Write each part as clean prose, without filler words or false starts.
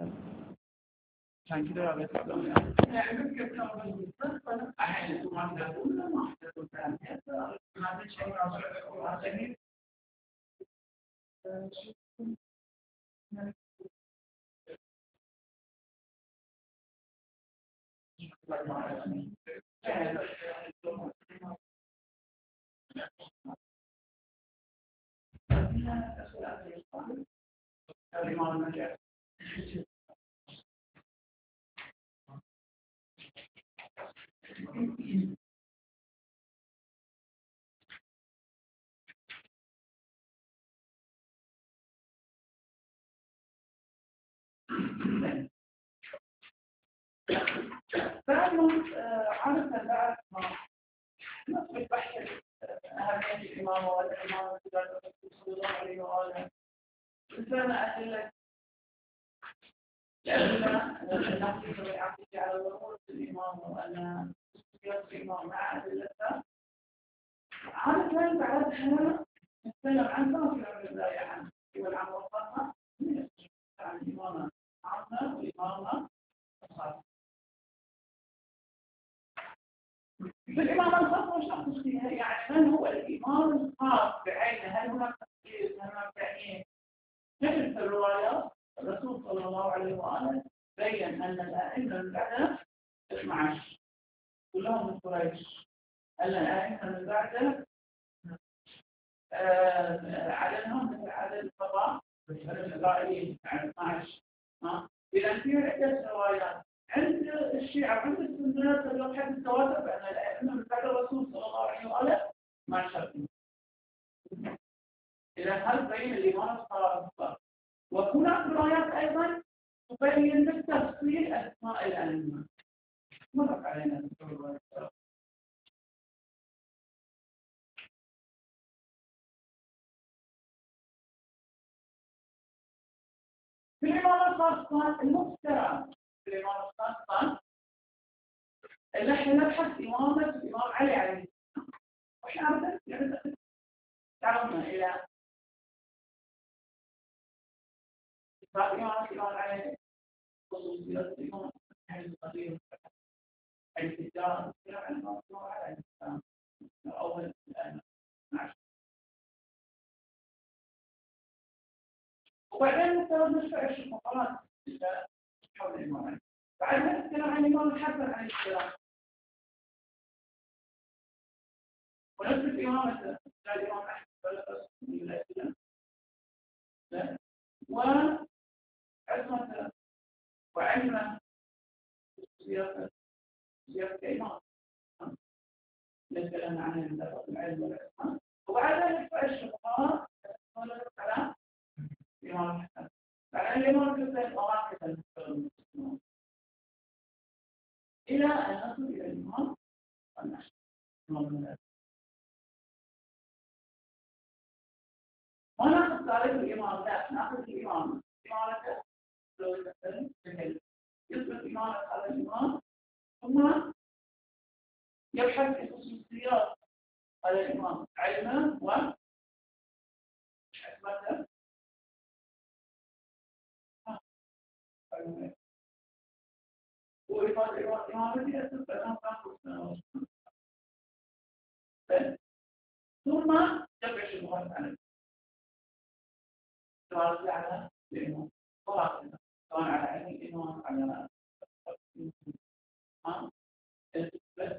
عشان كده يعني ممكن تكون أحيانا ما تقول ما تقول هذا الشيء عشان فعلا عادة بعد ما نصبح بحث أهمية الإمامة والإمامة صلى الله عليه وآله إنسان أدلة النقل بالعقل على ضرورة الإمامة وأن خصوصيات الإمام مع أدلتها عادة بعدها نتكلم عن ناصر الرضاية عنه والعمل الخاصة عن الإمامة عامة والإمامة الخاصة. الإمام الخاص مش نقص فيها يعني من هو الإمام الخاص بعينه هل هناك تفسير هل هناك تعيين مثل في الروايات الرسول صلى الله عليه وآله بين أن الأئمة من بعده 12 كلهم من قريش أن الأئمة من بعده عددهم مثل عدد القضاء الإسرائيليين يعني 12 إذا في عدة روايات عند الشيعة عند السنة تبلغ حد التواتر بأن الأئمة من بعد الرسول صلى الله عليه وآله ما شرطين. إذا هل بين الإمام الصادق وهناك روايات أيضا تبين بالتفصيل أسماء الأئمة. مرت علينا في الإمام الخاص المفترض في الإمام الخاص نحن نبحث إمامة الإمام علي عليه السلام وإحنا تعرفنا إلى إطلاق إمامة الإمام علي خصوصيات الإمام القديم الكتاب الإمام عليه السلام أول الآن وبعدين نفترض نشرع الشفقات حول الإمام علي بعدين نتكلم عن الإمام الحسن عليه السلام ونثبت إمامة الإمام أحمد بن السلام وعصمة وعلم سياسة الإمام نتكلم عن العلم والعصمة وبعد ذلك الشفقات على الإمام الحسن بعد الإمام الحسن مراكز المسلمين إلى أن نصل إلى الإمام النشر ما ناخذ تعريف الإمام لا ناخذ الإمام إمامته لو يثبت إمامة هذا الإمام ثم يبحث في خصوصيات هذا الإمام علمه وحكمته وإفادة إمامته يثبت أنه كان مسلما ثم يبحث المؤلف عن الإمام على الإمام سواء على علم الإمام على بس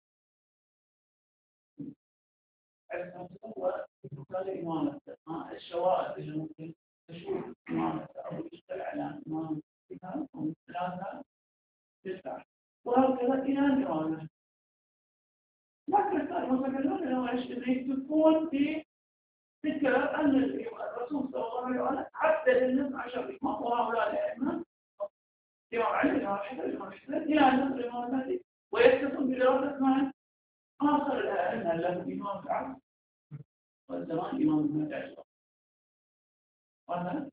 هو مثال إمامة الشوائب اللي ممكن تشوف إمامة أو يشتغل على إمامة فيها ومن ثلاثة تسعة وهكذا إلى الإمامة لكن المتكلمون هو يكتفون في ذكر أن الرسول صلى الله عليه وسلم عدد الناس 10 إمام وهؤلاء الأئمة إمام علي إمام حسن إمام حسين إلى أن نصل الإمام المهدي ويتصل بدراسة من آخر الأئمة له إمام العصر والزمان إمام المهدي عشر وهذا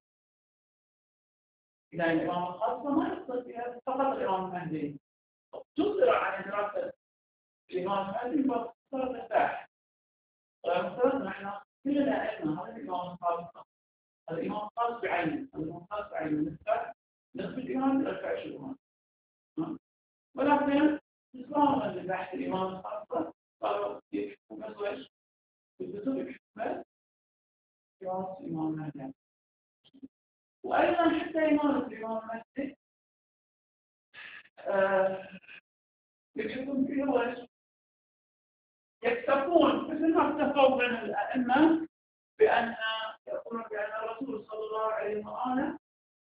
إذا الإمام الخاصة ما يقصد فيها فقط الإمام المهدي تصدر عن دراسة الإمام المهدي فصار مرتاح ومفترض نحن كل الأئمة هذا الإمام الخاص هذا الإمام الخاص بعينه الإمام الخاص بعينه نثبت الإمام الخاصة قالوا يحكم بس وإيش؟ بالكتب يحكم راس الإمام المهدي. وأيضا حتى إمامة الإمام المهدي يحكم فيه وإيش؟ يكتفون مثل ما اكتفوا بين الأئمة بأن يقولون بأن الرسول صلى الله عليه وآله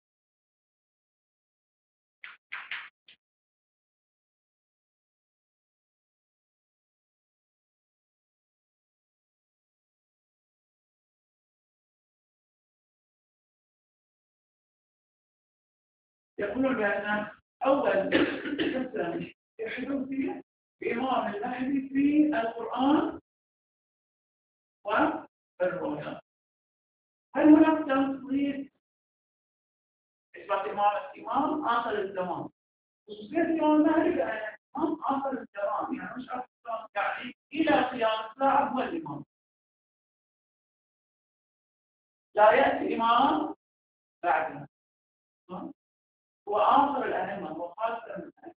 يقولون بأن أول قسم يحكم فيه بإمام المهدي في القرآن والرؤيا. هل هناك تنصيص إثبات إمامة الإمام آخر الزمان؟ خصوصية الإمام المهدي بأن الإمام آخر الزمان، يعني مش آخر الزمان، يعني إلى قيام الساعة هو الإمام. لا يأتي إمام بعده، هو آخر الأئمة، هو خالص الأئمة.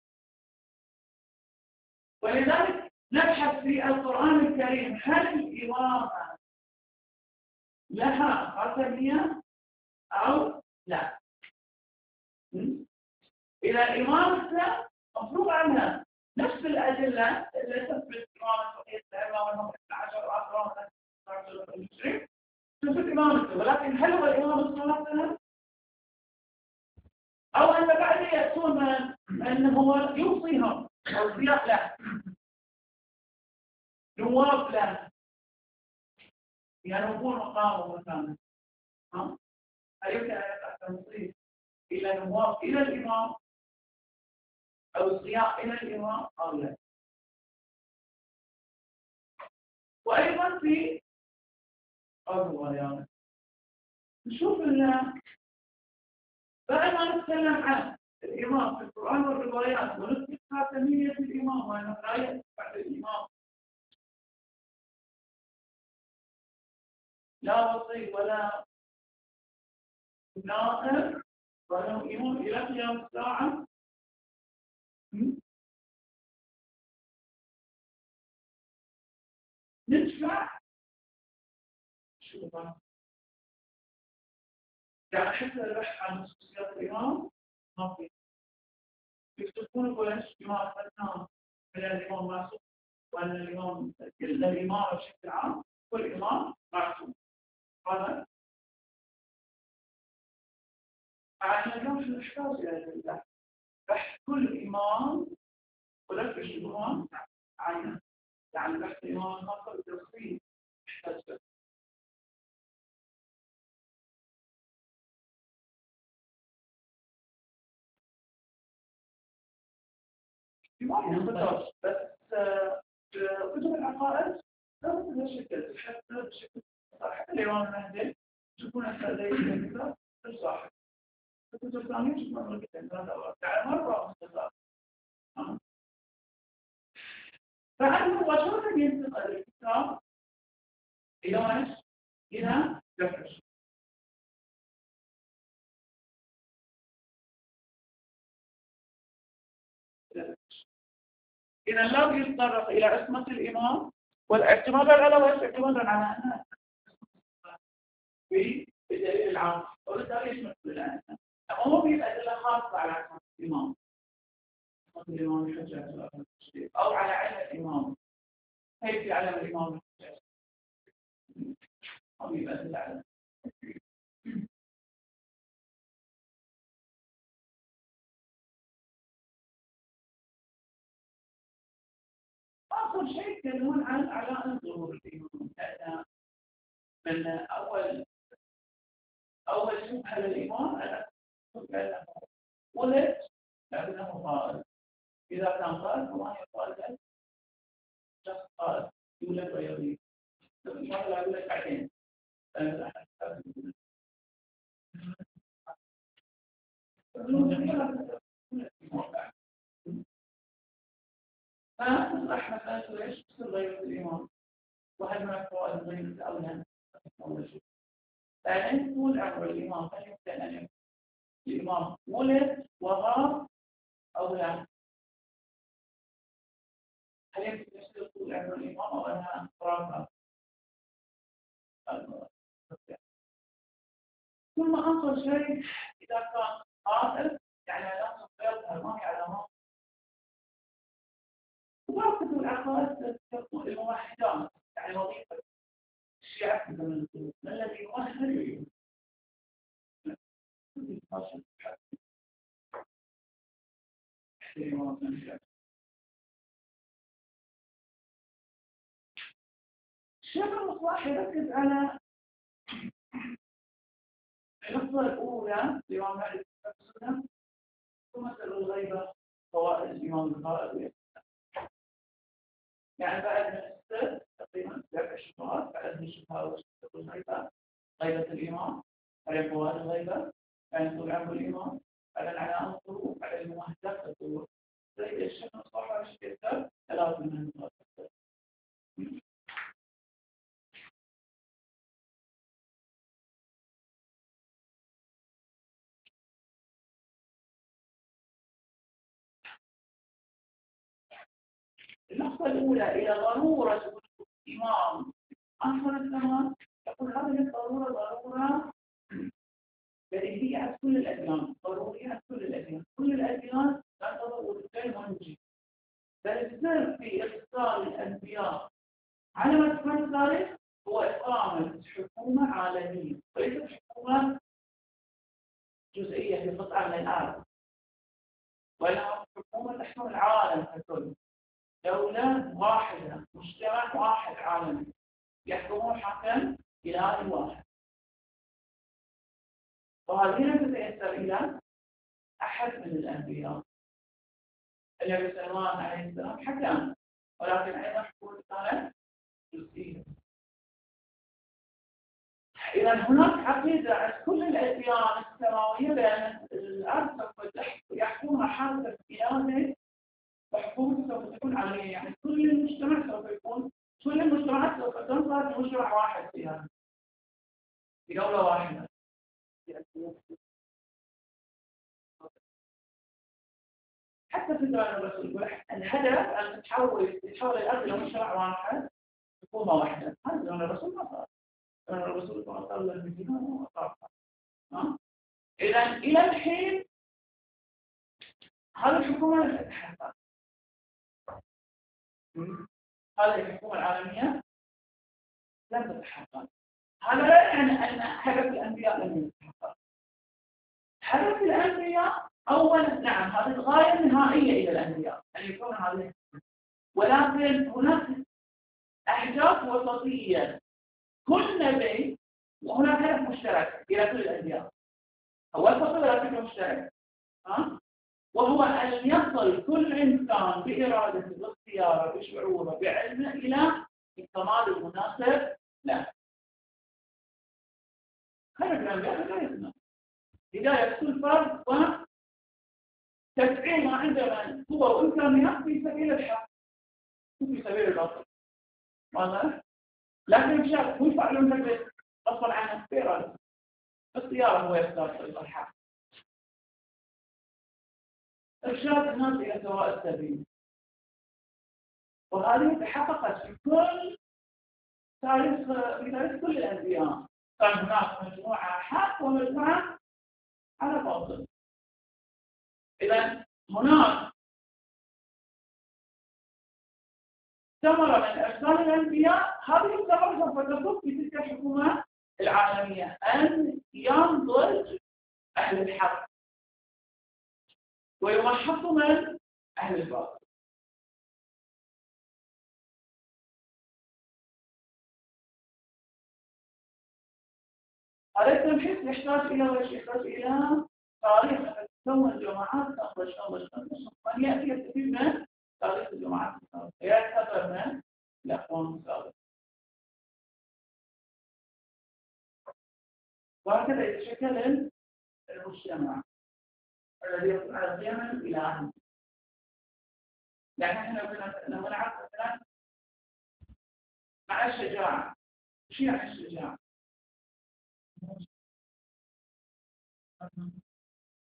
ولذلك نبحث في القرآن الكريم هل الإمامة لها خاتمية أو لا؟ إذا الإمامة مفروض عنها نفس الأدلة اللي تثبت إمامة بقية الأئمة والهم 12 وآخرون 12 تثبت إمامته، ولكن هل هو الإمام الصلاة أو أن بعد يأتون أنه هو يوصيهم توصيات له، نواب له ينوبون مقامه ومكانه. هل يمكن أن يقع تنصيص إلى نواب إلى الإمام أو الصياغ إلى الإمام أو لا؟ وأيضا في الروايات نشوف أن بعد ما نتكلم عن الإمام في القرآن والروايات ونثبت خاتمية الإمام وأنه لا يأتي بعد الإمام لا وصي ولا نائب ولا إمام إلى قيام الساعة، ندفع شوفها يعني حتى البحث عن خصوصيات الإمام ما في، يكتبون كلش إمام فتنام من الإمام معصوم، وأن الإمام بشكل عام والإمام معصوم. هذا عشان اليوم شو نحتاج إلى بحث كل إمام ولك الشبهات عينه، يعني بحث الإمام الخاصة بالتفصيل يحتاج. ما ينبغي بس كتب العقائد لا بهالشكل، حتى بشكل حتى الإمام المهدي تكون أكثر زي الكتاب الصاحب، الكتب الثانية تكون الكتاب يعني مرة مختصر. فعنده مباشرة ينتقل الكتاب إلى ايش؟ إلى جفرش. إذا لا يتطرق إلى عصمة الإمام والاعتماد على وجه اعتمادا على أنها في الدليل العام وبالتالي يشمل كل الأئمة. هو في أدلة خاصة على عصمة الإمام، عصمة الإمام الحجة أو على علم الإمام، كيف يعلم الإمام الحجة أو يبقى أدلة على آخر شيء يتكلمون عن علائم ظهور الإمام، من أول شبهة للإمام أن ولد لكنه قائد، إذا كان قائد فما يقال له شخص قائد يولد ويغيب، الإمام لا يولد بعدين. فنصلح مسألة ليش تصير غيبة الإمام، وهل هناك فوائد غيبة أو لا؟ أول شيء. بعدين طول عمر الإمام هل يمكن أن يكون الإمام ولد وغاب أو لا؟ هل يمكن يصير طول عمر الإمام أو أنها خرافة؟ ثم آخر شيء إذا كان قائد يعني علامة غيرها ما هي علامات وبعض العقائد تكون الموحدات يعني وظيفة الشيعة ما الذي يؤهل الشيخ المصباح يركز على النقطة الأولى لإمام مالك السنة ثم مسألة الغيبة فوائد الإمام البخاري يعني بعد من السد تقريبا 7 شهور بعد من الشهور الغيبة غيبة الإمام على فوائد الغيبة يعني طول عمر الإمام على العناء الظروف على الممهدات الظروف زي الشيخ المصباح والشيخ 3 من النقاط. النقطة الأولى إلى ضرورة وجود إمام آخر الزمان يقول هذه الضرورة ضرورة بديهية على كل الأديان ضرورية على كل الأديان كل الأديان تعتبر وجودين منجي بل السر في إرسال الأنبياء على مدار التاريخ هو إقامة حكومة عالمية وليست حكومة جزئية في قطعة من الأرض وإنها حكومة تحكم العالم ككل دولة واحدة مجتمع واحد عالمي يحكمون حكم إلهي واحد وهذه لم تتيسر إلى أحد من الأنبياء النبي سلمان عليه السلام حكم ولكن أيضا حكومة كانت جزئية. إذا هناك عقيدة عند كل الأديان السماوية بأن الأرض سوف يحكمها حاكم إلهي وحكومته سوف تكون عالمية يعني كل المجتمع سوف يكون كل المجتمعات سوف تنظر في مجتمع واحد فيها في دولة واحدة. حتى في زمان الرسول يقول الهدف أن تتحول الأرض إلى مجتمع واحد حكومة واحدة هذا زمان الرسول ما صار زمان الرسول صلى الله عليه وسلم إذا إلى الحين هذه الحكومة لم تتحقق هذه الحكومة العالمية لم تتحقق هذا لا يعني أن هدف الأنبياء لم يتحقق هدف الأنبياء أولا نعم هذه الغاية النهائية إلى الأنبياء أن يكون هذه ولكن هناك أهداف وسطية كل نبي وهناك هدف مشترك إلى كل الأنبياء هو الفصل ولكنه مشترك وهو أن يصل كل إنسان بإرادته باختياره بشعوره بعلمه إلى الكمال المناسب له هدف الأنبياء هدايتنا هداية كل فرد وتفعيل ما عنده من قوة وإمكانيات في سبيل الحق في سبيل الباطل ماذا؟ لكن الشاب هو يفعلون ذلك أصلا عنه بإرادته اختياره هو يختار طريق الحق إرشاد الناس إلى سواء السبيل وهذه تحققت في كل تاريخ كل الأنبياء كان هناك مجموعة حق ومجموعة على باطل إذا هناك ثمرة من إرسال الأنبياء هذه الثمرة سوف تصب في تلك الحكومة العالمية أن ينضج أهل الحق ويمحص من أهل الباطل هذا التمحيص يحتاج إلى وش يحتاج إلى تاريخ تكون الجماعات تخرج من يأتي يستفيد من تاريخ الجماعات يعتبر من الأقوام السابقة وهكذا يتشكل المجتمع الذي يكون على اليمن إلى عهد يعني احنا لما نعرف مثلا مع الشجاعة شو يعني الشجاعة؟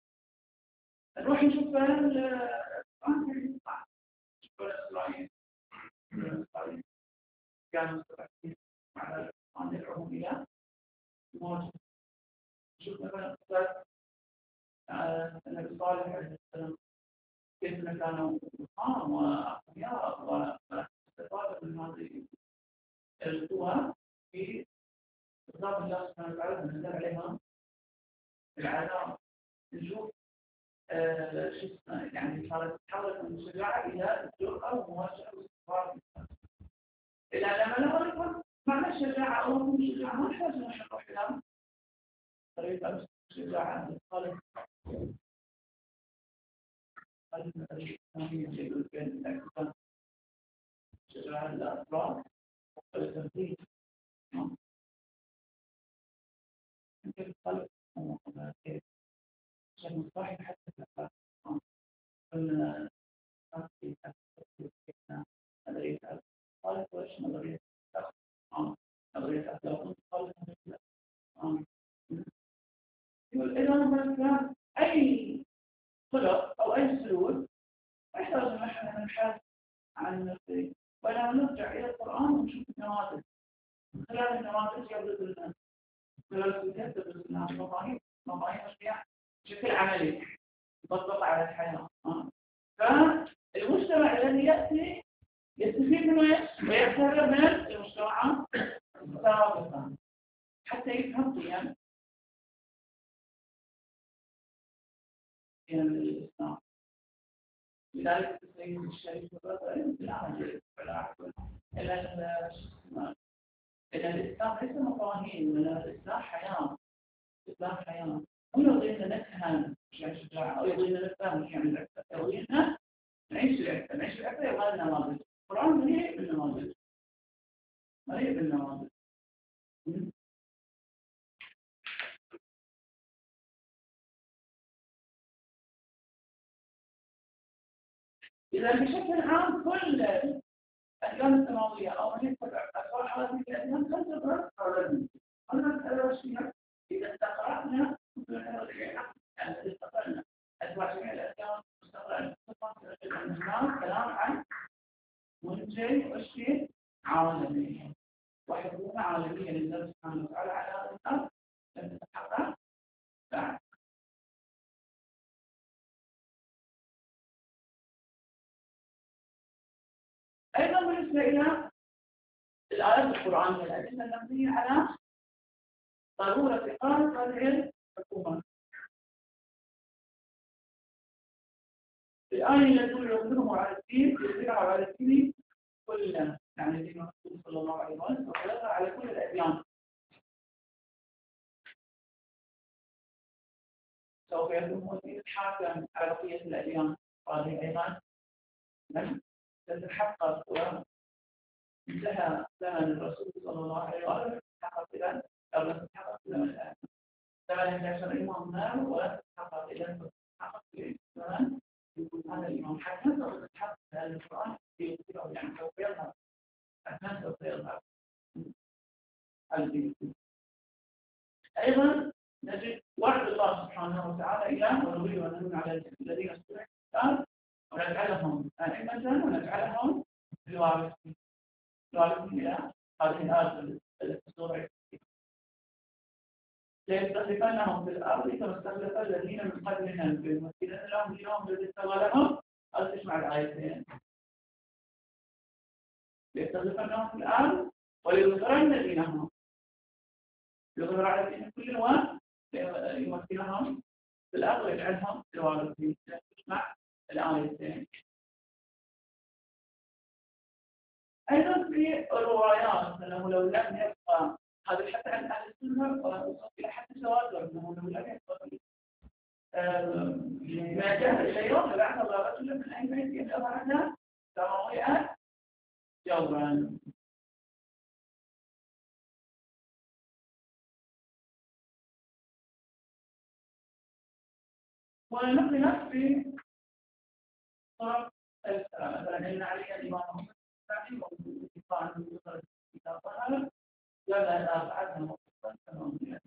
نروح نشوف الإسرائيل كانوا مستضعفين على القرآن يدعوهم إلى المواجهة. شوف مثلا قصة النبي صالح عليه السلام كيف كانوا ضخام وأقوياء واستفادوا من هذه القوى في إضافة الله سبحانه وتعالى نزل عليها العذاب. نشوف شو اسمه يعني صارت تحولت من الشجاعة إلى الجرأة ومواجهة واستفادة. إذا لما نقول معنى الشجاعة أو مفهوم الشجاعة ما نحتاج نروح إلى طريقة الشجاعة الخالق الإسلامية يقول بين الأكثر شجاعة الأفراد والتنفيذ. يمكن الخلق عشان نصحح حتى في الأفراد قلنا نفسي أكثر نظرية الخالق وإيش نظرية نظرية أخلاق الخالق يقول إذا مثلا أي خلق أو أي سلوك يحتاج أن نحن نبحث عن نفسه ولا نرجع إلى القرآن ونشوف النماذج. من خلال النماذج يبدو لنا خلال السلوكيات تبدو لنا مفاهيم أشياء بشكل عملي يطبق على الحياة. فالمجتمع الذي يأتي يستفيد منه ويعتبر من المجتمعات السابقة حتى يفهم قيم الإسلام. لذلك السيد الشريف الرضي بالعمل إلى الإسلام ليس مفاهيم ولا الإسلام حياة. الإسلام حياة هم يرضينا نفهم يعني شجاعة أو يرضينا نفهم يعني الأكثر يرضينا نعيش الأكثر يبغى النماذج. القرآن مليء بالنماذج مليء بالنماذج. إذا بشكل عام كل الأديان السماوية أو من يتبع أسرار هذه الأديان تنتظر الرد. أنا أسأل إذا استقرأنا يعني استقرأنا أتباع جميع الأديان استقرأنا كلام عن منتج وشيء عالمي وحكومة عالمية لله سبحانه وتعالى على هذا الأرض لم تتحقق بعد. أيضا بالنسبة إلى الآيات القرآنية الأدلة المبنية على ضرورة إقامة هذه الحكومة. الآية التي يدل على الدين يدل على الدين كلنا يعني دين الرسول صلى الله عليه وسلم على كل الأديان. سوف يكون الحاكم على بقية الأديان هذه أيضا لم تتحقق وانتهى زمن الرسول صلى الله عليه وسلم تحقق إلى قبل تتحقق زمن الآن. زمن 11 إمام نار ولا تتحقق إلى تتحقق في زمن هذا الإمام حتى سوف تتحقق هذا القرآن في يعني سوف يظهر أثناء سوف يظهر الدين. أيضا نجد وعد الله سبحانه وتعالى إلى ونريد أن نمن على الذين استضعفوا الآن ونجعلهم أئمة ونجعلهم الوارثين إلى هذه الأرض التي استضعفت ليستخلفنهم في الأرض كما استخلف الذين من قبلهم فيمكنن لهم دينهم الذي ارتضى لهم. هل تسمع الآيتين؟ ليستخلفنهم في الأرض وليظهرن دينهم يظهر على دين كل يمكنهم في الأرض ويجعلهم الوارثين. تسمع الآيتين. أيضا في الروايات أنه لو لم يبقى هذا حتى عن أهل السنة وصل إلى حد الزواج أنه لو لم يبقى ما جاء الشيطان فبعث الله رجلا من أي بيت يدعو عنها سماوية جوبا. ونقل في طرق مثلا إن علي الإمام محمد الثاني وانتقاء من يصل إلى طهر ولا أبعدها مقصدا كما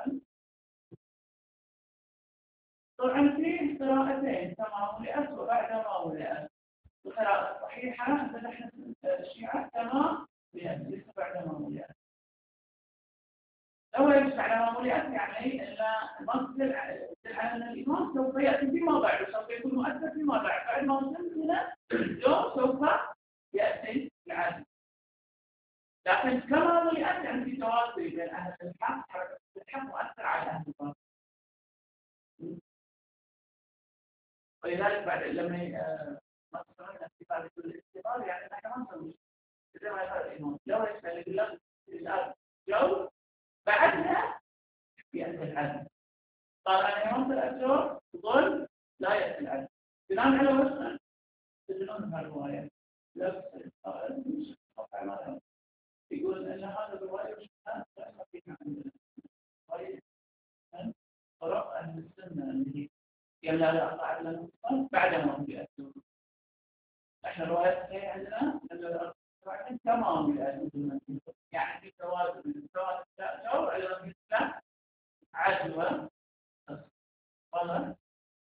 طبعا في قراءتين كما ولئت وبعد ما ولئت. القراءة الصحيحة نحن الشيعة كما ليس بعد ماموليات. لو ليس بعد ماموليات يعني أن نص على أن الإمام سوف يأتي فيما بعد، سوف يكون مؤثر فيما بعد ما وصلت هنا اليوم سوف يأتي العدل. لكن كما موليات يعني في توازن بين أهل الحق، حركة الحق مؤثر على أهل الباطل. ولذلك بعد لما مصرنا في بعض الاختبار يعني احنا ما نسوي زي ما قال الإمام لو يسأل الله الآن جو بعدها يأتي العدل. قال أنا يوم الأجر ظل لا يأتي العدل بناء على وزن تدلون على الرواية نفس القائل يقول أن هذا الرواية لا صحيح عندنا رواية قراءة أهل السنة اللي هي لا أقع إلا المصطلح بعدما هم يأتون. احنا الروايات الصحيحة عندنا أن تمام يأتون يعني في توازن من توازن جو إلى مثل عدوى قال.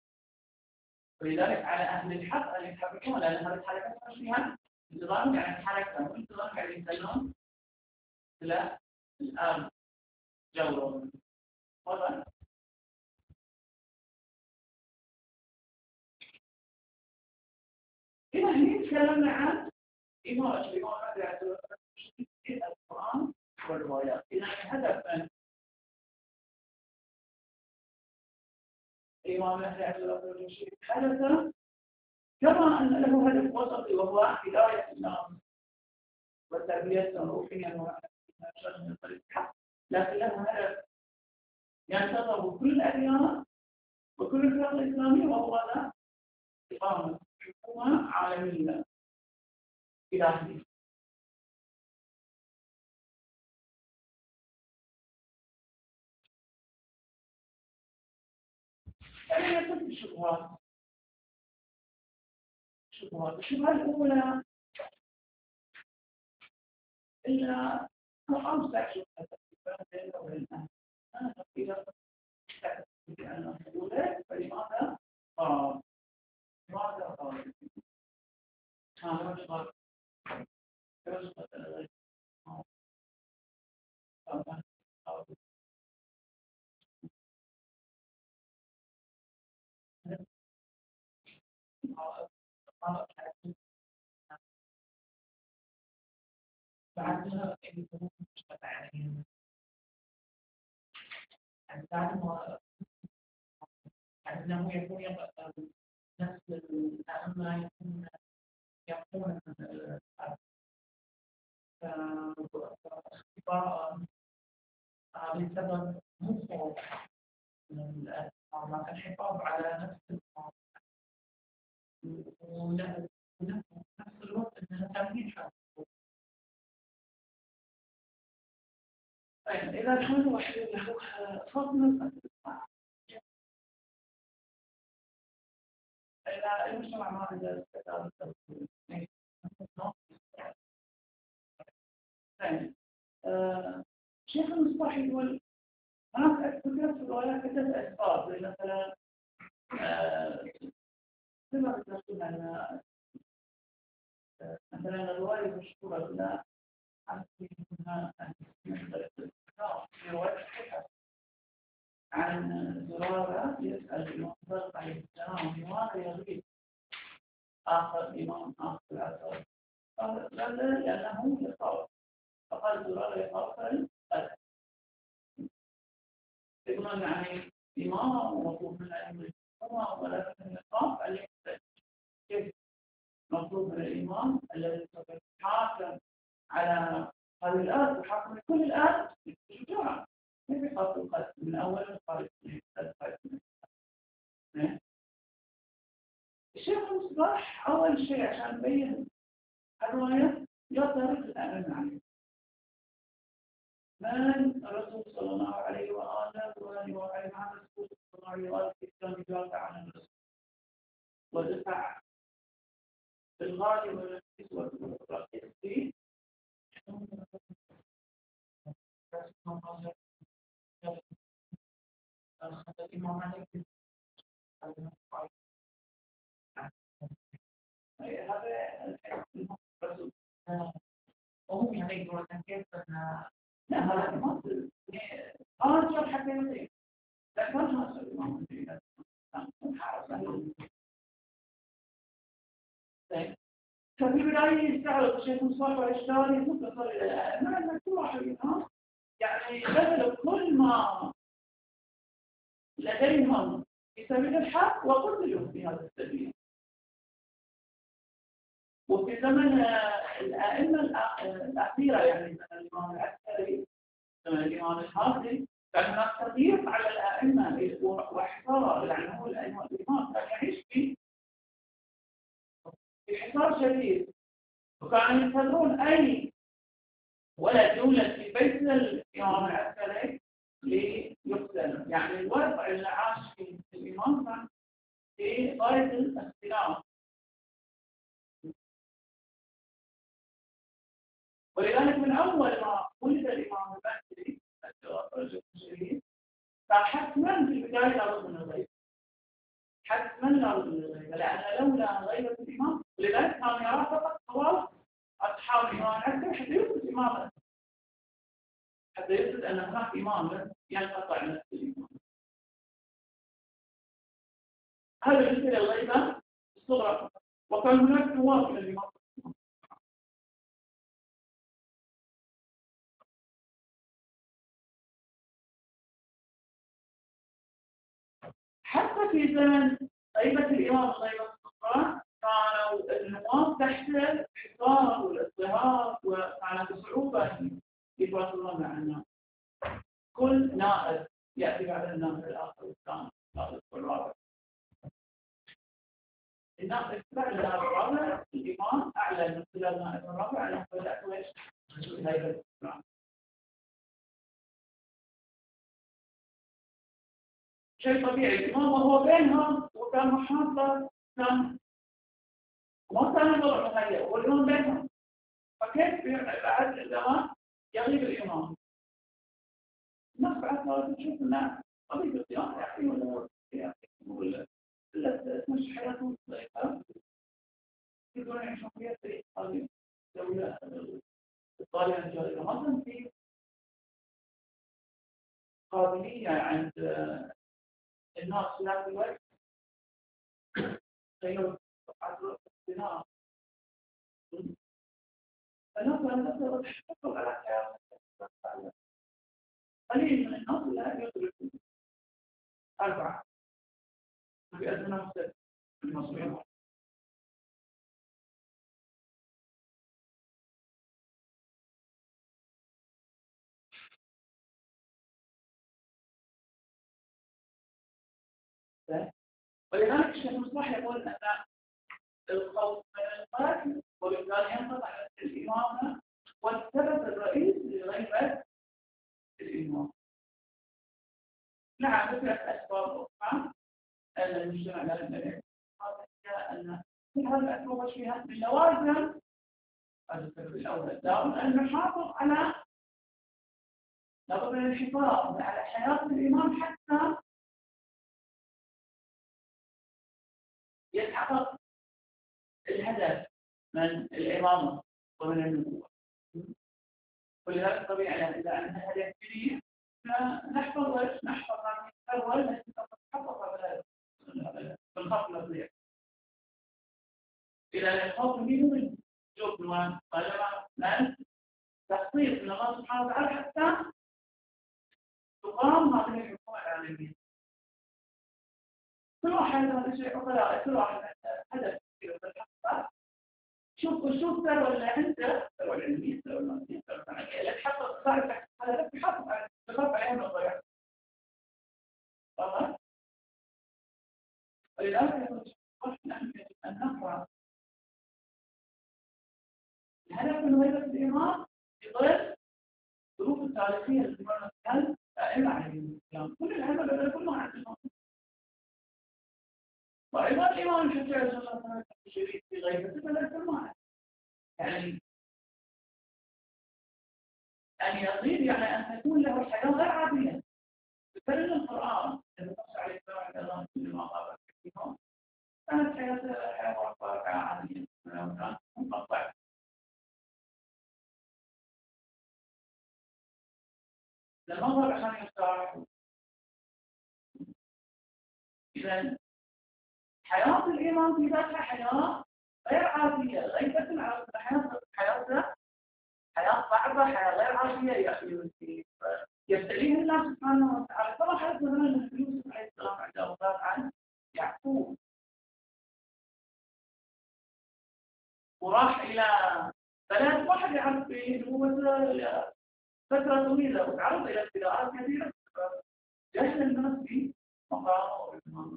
ولذلك على أهل الحق أن يتحركون لأن هذه الحركة صار فيها انتظام يعني الحركة وانتظام قاعد يسألون إلى الآن جو قال. إذا هنا تكلمنا عن إمارة القرآن والروايات. إذا الهدف من إمام أهل العلم حدث كما أن له هدف وسطي وهو هداية الناس وتربيتهم روحيا وعشان من طريق الحق، لكن له هدف ينتظر كل الأديان وكل الفرق الإسلامية وهو إقامة حكومة عالمية إلهية. يعني يصف الشبهات. الشبهة الأولى إلا أوسع شبهة بين وبين أنا إذا تعتقد بأن الأولى فلماذا قال؟ لماذا قال؟ هذا مشغل يشغل بعدها يكون مجتمع يعني بعد ما أنه يكون نفس الأئمة يكون يقوم اختباء بسبب مفرط من الأئمة الحفاظ على نفس الأمر ونفس الوقت أنها تمهيد حق. طيب إذا كان واحد له فضل إذا المجتمع ما عنده استعداد للتوفيق ثاني شيخ المصباح يقول هناك ذكرت في الروايات عدة أسباب مثلا كما ذكرتم أن مثلا الرواية المشهورة لا عن فيها في رواية صحيحة عن زرارة يسأل الإمام صادق عليه السلام لماذا يغيب آخر الإمام آخر العصر؟ قال لا لأنه يخاف. فقال زرارة يخاف القدر. يقولون يعني إمام ومطلوب من الأئمة الحكومة ولكن يخاف أن يقتل. كيف مطلوب من الإمام الذي سوف يحاكم على هذه الآية وحاكم كل الآيات بشجاعة؟ كيف يخاف القتل من أول الخارج الشيخ المصباح أول شيء عشان نبين الرواية يطرق الأمن عليه من الرسول صلى الله عليه وآله وعلى مع الرسول صلى الله عليه وآله كان يدافع عن الرسول ودفع بالغالي والرئيس والرئيس فيه الإمام عليه هذا الرسول وهم يعني يقولون كيف لا هذا ما تصير. شرح حكيتين ذكرها الإمام طيب ففي البداية يستعرض الشيخ مصطفى الأشتري متصل إلى الأئمة أن كل واحد منهم يعني بذل كل ما لديهم في سبيل الحق وقتلوا في هذا السبيل. وفي زمن الأئمة الأخيرة يعني زمن الإمام العسكري زمن الإمام الحافظ كان هناك تضييق على الأئمة وحصار يعني هو الإمام كان يعيش في حصار شديد وكانوا ينتظرون أي ولد يولد في بيت الإمام العسكري ليقتل. يعني الوضع اللي عاش فيه الإمام كان في غاية الاختلاف. ولذلك من أول ما ولد الإمام المهدي الرجل الشهيد كان حتما في البداية لابد من الغيبة. حتما لابد من الغيبة لأن لولا غيبة الإمام لذلك كان يرى فقط خلاص أصحاب الإمام العسكري حتى يثبت إمامه حتى يثبت أن هناك إمام ينقطع نفس الإمام. هذا بالنسبة للغيبة الصغرى. وكان هناك نواب من الإمام حتى في زمن غيبة الإمام غيبة الصغرى كانوا النواب تحت الحصار والاضطهاد وكانت بصعوبة يتواصلون مع الناس. كل نائب يأتي بعد النائب الآخر والثاني الثالث والرابع. النائب بعد النائب الرابع الإمام أعلن من خلال النائب الرابع أنه بدأت ويش غيبة الصغرى. شيء طبيعي. الإمام وهو بينهم وكان محاصر كان ما كان يضر مهيئ والإمام بينهم. فكيف بعد الزمان يغيب الإمام؟ الناس بعد ما تشوف الناس طبيعي الصيام يعني ولا تمشي حياتهم بطريقة يقدرون يعيشون فيها بطريقة هذه الدولة الطالبة الجاهلية. مثلا في قابلية عند الناس في هذا الوقت غيروا عصر الصناعة. الناس لا تحتفظ على حياتهم. قليل من الناس لا يدركون 4 في أزمنة مختلفة في المصريين. ولذلك الشيخ مصباح يقول أن الخوف من القتل وبالتالي ينقطع الإمامة والسبب الرئيسي لغيبة الإمام. نعم ذكرت أسباب أخرى أن المجتمع لا يملك أن كل هذه الأسباب فيها من لوازم هذا السبب الأول دائما أن نحافظ على لابد من الحفاظ على حياة الإمام حتى يتحقق الهدف من الإمامة ومن النبوة. ولذلك طبيعي إذا عندنا هدف كبير فنحفظ هذه الثروة التي تتحقق بالخط الأصلي. إذا الخوف منه جوب نوان طالما من تخطيط من الله سبحانه وتعالى حتى تقام هذه الحكومة العالمية. كل واحد هذا الشيء عقلاء كل واحد هدف كبير بالحقيقة. شوف الثروة اللي عنده الثروة العلمية الثروة المادية الثروة الصناعية اللي تحقق صار تحت هذا بحافظ عليها من الضياع. طبعا ولذلك نحن يجب أن نقرأ الهدف من هيبة الإمام في ظل الظروف التاريخية التي مرت بها الأئمة عليهم السلام. كل الأئمة بدأوا كلهم عندهم. وأيضا الإمام الشافعي صلى الله عليه وسلم الشريف في غيبته بدأ كلهم يعني أن يصير يعني أن تكون له حياة غير عادية. بفرق القرآن الذي نص عليه السلام لما قال فيهم كانت حياة مرفعة عادية كان مقطع المنظر عشان يرتاح. إذا حياة الإيمان في ذاتها حياة غير عادية، غير بس حياة صعبة، حياة غير عادية يبتليه الله سبحانه وتعالى. طبعا حدث مثلا أن يوسف عليه السلام عند أوقات عن يعقوب وراح إلى بلد واحد يعرف فيه هو فترة طويلة وتعرض إلى ابتلاءات كثيرة جهل الناس في مقامه وإمامه.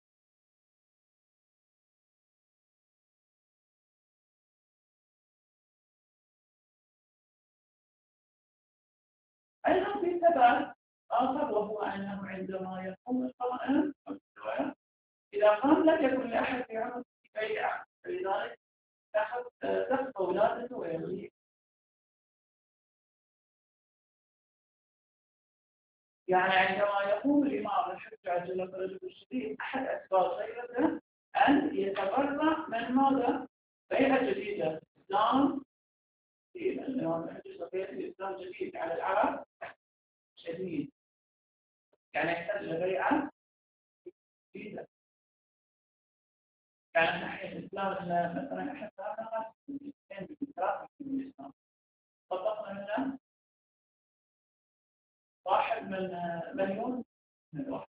أيضا في سبب آخر وهو أنه عندما يقوم القائم إذا قام لم يكن لأحد يعرف بيعة، فلذلك تخفى ولادته ويغيب. يعني عندما يقوم الإمام الحجة عجل فرجه الشديد أحد أسباب غيبته أن يتبرع من ماذا؟ بيعة جديدة، إسلام الإمام الحجة صفية الإسلام جديد على العرب شديد، يعني يحتاج لبيعة جديدة. يعني ناحية الإسلام مثلا إحنا ثلاثة من الإسلام طبقنا هنا واحد من مليون من واحد.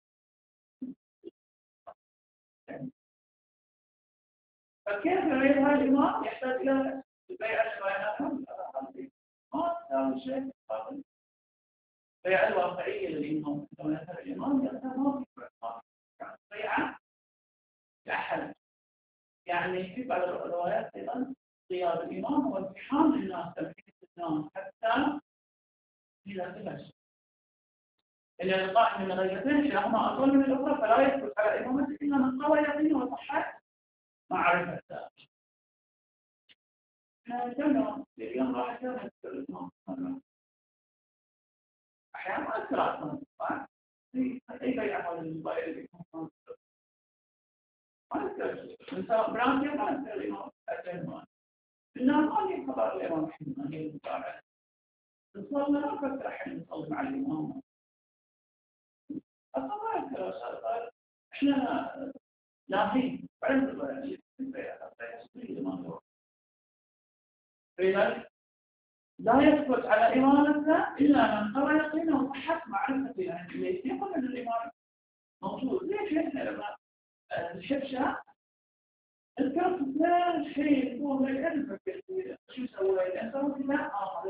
فكيف يريد هذا الإمام يحتاج إلى بيع البيانات؟ ما تساوي شيء خالص. بيع الواقعية للإمام عندما يذهب الإمام يذهب ما في بيعة لأحد. يعني في بعض الروايات أيضا غياب الإمام هو ازدحام للناس تمكين الناس حتى إذا تبش إن القائم من غيرتين كلاهما أطول من الأخرى فلا يثبت على إمامته إلا من قوى يقينه وصحة معرفته. كنا اليوم راح يذهب الإمام أحيانا ما أذكر أصلا أي بيع هذا الموبايل اللي يكون ما أذكر من سواء برانكي ما أذكر الإمام أجل إنه ما لي خبر الإمام حين هي المتابعة نصلي ما أفكر أحيانا نصلي مع الإمام أصلا ما أذكر. إحنا لاهين بعد فلذلك لا يثبت على إمامته إلا من قرأ يقينه وصحة معرفته. يعني ليس يقول أن الإمام موجود. ليش إحنا لما نحب شخص الكرس لا شيء يكون من العلم شو سوى إذا سوى كذا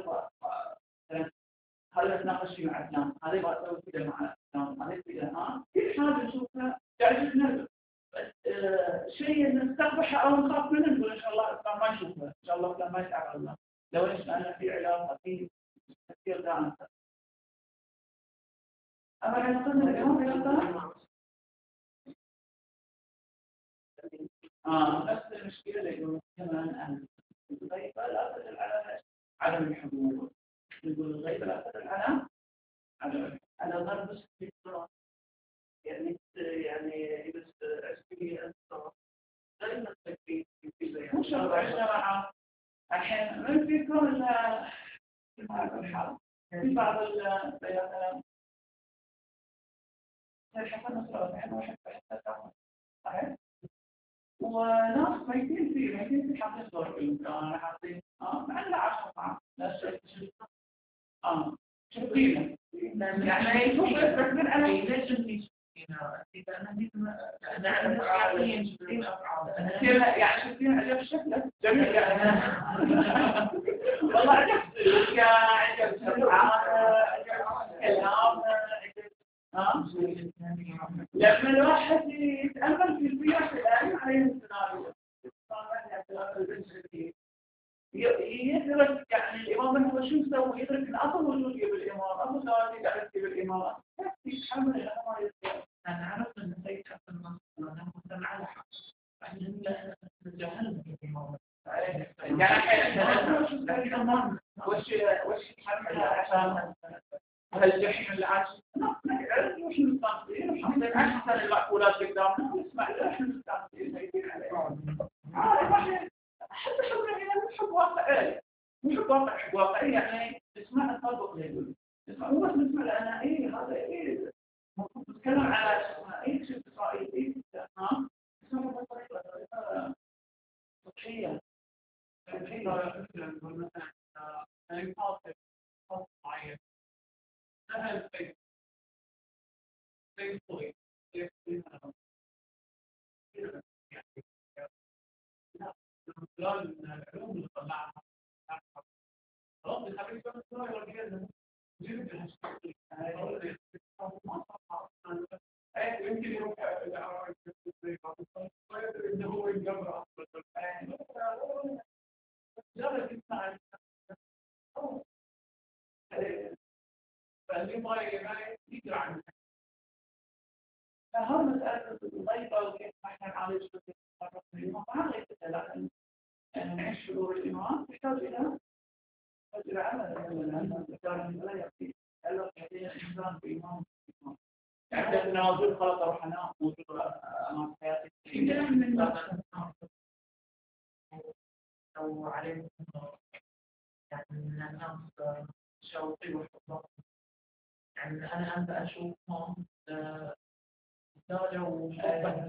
هذا نتناقش فيه مع فلان، هذا يبغى أسوي كذا مع فلان، هذا كذا كل حاجة نشوفها تعجبنا. شيء نستقبحه أو نخاف منه نقول إن شاء الله الإسلام ما يشوفه، إن شاء الله الإسلام ما يتعرض له. لو إيش لأن في علاقة في تفكير دائم. أما علاقتنا اليوم نفس المشكلة اللي يقولون كمان أن الغيبة لا تدل على عدم الحضور. يقول الغيبة لا تدل على ضرب السكرة. يعني بس أسبوعي أنت دائما التكفير في مو شرط عشان الحين من فيكم في بعض الحال في بعض البيانات حسب مسؤولة إحنا واحد صحيح وناس ميتين في حاطين صور بالمكان حاطين مع لا عشان معه لا شيء شغلينه يعني يشوف يفكر أنا ليش أنتي إذا أنا نعرف حاطين شغلين أفعال يعني شغلين عجب شكله جميل يعني والله عجب يا عجب سبحانه كلام لما الواحد يتأمل في سيرة الآن عليه السيناريو يدرك يعني الإمام هو شو سوى، يدرك الأصل وجود بالإمام، أصل ثوابت قعدت بالإمام كيف يتحمل إلى ما يصير. أنا عرفت أن سيد حسن النصر أنه مستمع على حق فإحنا نتجاهل الإمام يعني وش يتحمل عشان هالجحيم اللي عاش نعرف وش المستانسين وحاطين أحسن المأكولات قدامنا ونسمع إحنا المستانسين سيدين عليهم حتى حبنا هنا مش حب واقعي مش حب واقعي يعني نسمع نطبق زي يقول نسمع هو بس نسمع فهون مسألة الضيفة وكيف احنا نعالج اليوم ما غير لكن نعيش شعور الإيمان يحتاج إلى عمل لأن الإنسان لا يكفي إلا الإنسان بإيمان يعني أن موجود خلق روح أنا موجود أمام حياتي لو عليهم يعني الناس شوقي وحب يعني أنا أنت أشوفهم زادوا حبا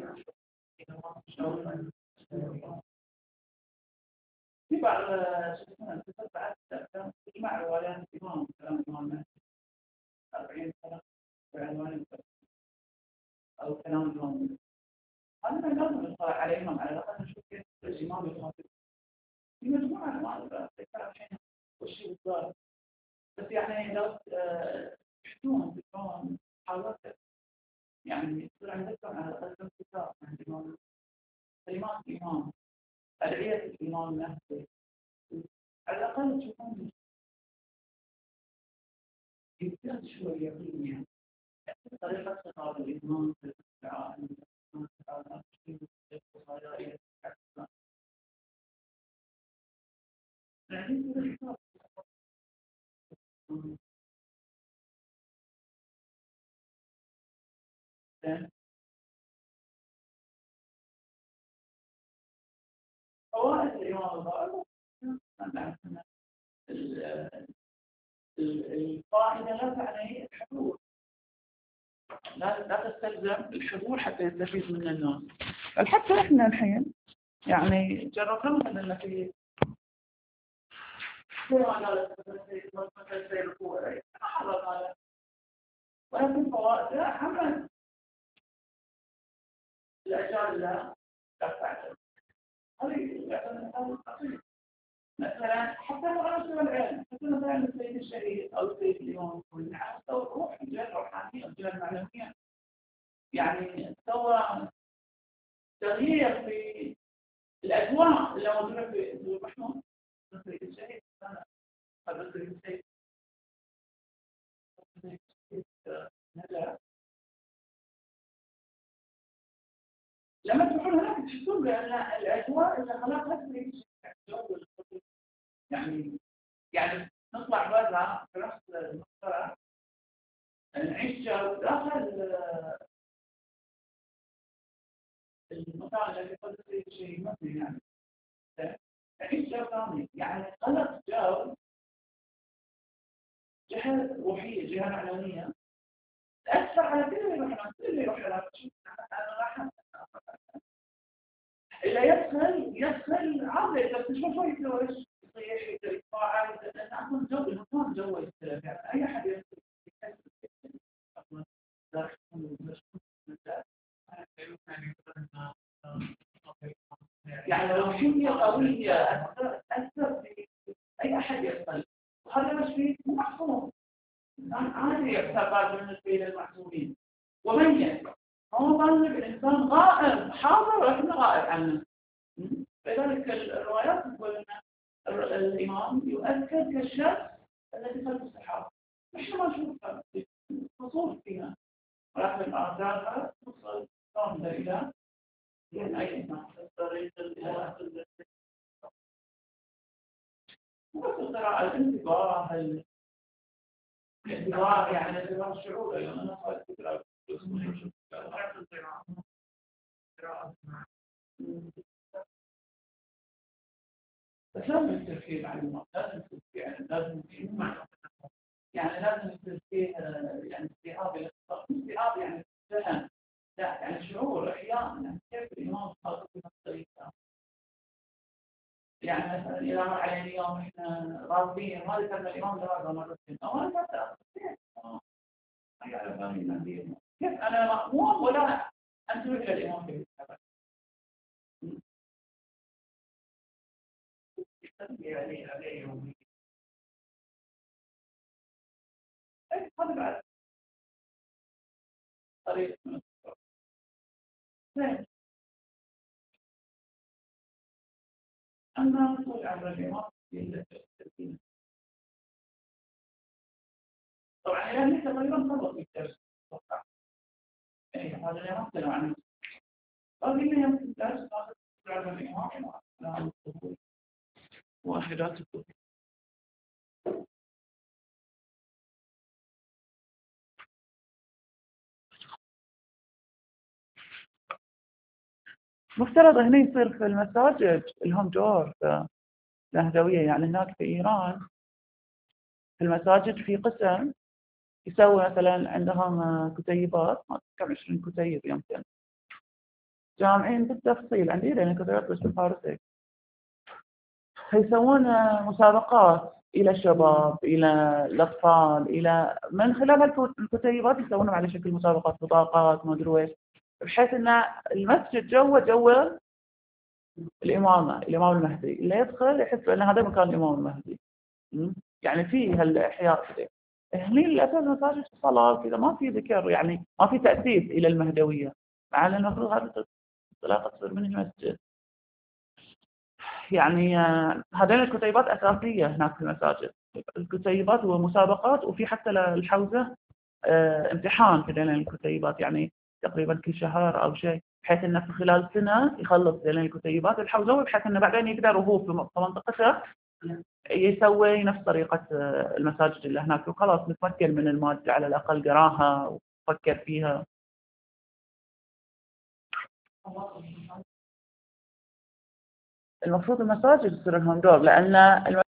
في بعض بعد تجمع روايات الإمام كلام الإمام 40 سنة بعنوان أو كلام الإمام أنا لازم نطلع عليهم على الأقل نشوف كيف الإمام يخاطب في مجموعة ما الحين والشيء بالضبط بس يعني لو تحدون تكون حاولت يعني يصير عندكم على الأقل كتاب عن الإمام كلمات الإمام أدعية الإمام نفسه على الأقل تشوفون يمكن شوية يقينية طريقة خطاب الإمام في الدعاء فوائد الإمام الضائع القاعدة لا تعني الحضور لا تستلزم الحضور حتى يستفيد من الناس بل حتى احنا الحين يعني جربنا مثلا في ولكن فوائدها حمل الأجال لا تعتمد هذه مثلا حتى لو أنا سوى العلم حتى مثلا السيد الشهيد أو السيد اليوم والنعم سوى روح الجهة الروحانية والجهة المعنوية يعني سوى تغيير في الأجواء اللي موجودة في المحمود السيد الشهيد هذا السيد نجاة لما تروحون هناك تحسون بأن الأجواء اللي خلقها السيد الشهيد يعني نطلع برا في نفس المنطقة نعيش جو داخل المكان الذي قد يصير شيء مبني يعني نعيش جو ثاني يعني خلق جو جهة روحية جهة معنوية تأثر على كل اللي يروح هناك أنا راح إذا يدخل عادي بس شوي يسوي يصيح يتفاعل لأن أصلا جو المكان جو يختلف يعني أي أحد يحس يعني لو حمية قوية أثر في أي أحد يدخل وهذا مش فيه مو محصور عادي يعتبر بالنسبة للمحسوبين وميت هو ظن الإنسان غائب حاضر ولكن غائب عنه لذلك الروايات تقول أن الإمام يؤكد كالشمس التي خلف السحاب نحن ما نشوفها فصول فيها ولكن أعدادها توصل كاملة إلى أي إنسان طريق الإله بس القراءة الانتباه الانتباه يعني انتباه الشعور أيضا أنا صارت فكرة بس لازم يصير فيه معلومات لازم يصير فيه يعني لازم فيه معلومات يعني لازم يصير فيه يعني استيعاب الاختصاص استيعاب يعني فهم لا يعني شعور احيانا كيف الامام خاطب بهذه الطريقه يعني مثلا إذا مر علينا يوم إحنا راضين ما ذكرنا الإمام درجة مرتين أو أنا ما تأخذ كيف أنا مأموم ولا أنتبه إلى الإمام في الكتابة؟ هذا بعد طريق أما نقول على الإمام في طبعا يعني تقريبا خلص الدرس أتوقع يعني هذا الإمام تكلم عنه باقي لنا يوم في الدرس على الإمام واحدات الكتب مفترض هنا يصير في المساجد لهم دور في الأهدوية يعني هناك في إيران في المساجد في قسم يسوي مثلا عندهم كتيبات كم 20 كتيب يمكن جامعين بالتفصيل عندي لأن الكتيبات بس بالفارسي يسوون مسابقات إلى الشباب إلى الأطفال إلى من خلال الكتيبات يسوونهم على شكل مسابقات بطاقات ما أدري إيش بحيث أن المسجد جوه الإمام المهدي اللي يدخل يحس أن هذا مكان الإمام المهدي يعني في هالإحياء كذا هني للأسف مساجد الصلاة كذا ما في ذكر يعني ما في تأسيس إلى المهدوية مع أن المفروض هذه الطلاقة تصير من المسجد يعني هذين الكتيبات أساسية هناك في المساجد الكتيبات ومسابقات وفي حتى للحوزة امتحان في هذين الكتيبات يعني تقريبا كل شهر أو شيء بحيث أنه في خلال سنة يخلص هذين الكتيبات الحوزوي بحيث أنه بعدين يقدر وهو في منطقته يسوي نفس طريقة المساجد اللي هناك وخلاص نتمكن من المادة على الأقل قراها وفكر فيها المفروض المساجد يصير لهم دور لأن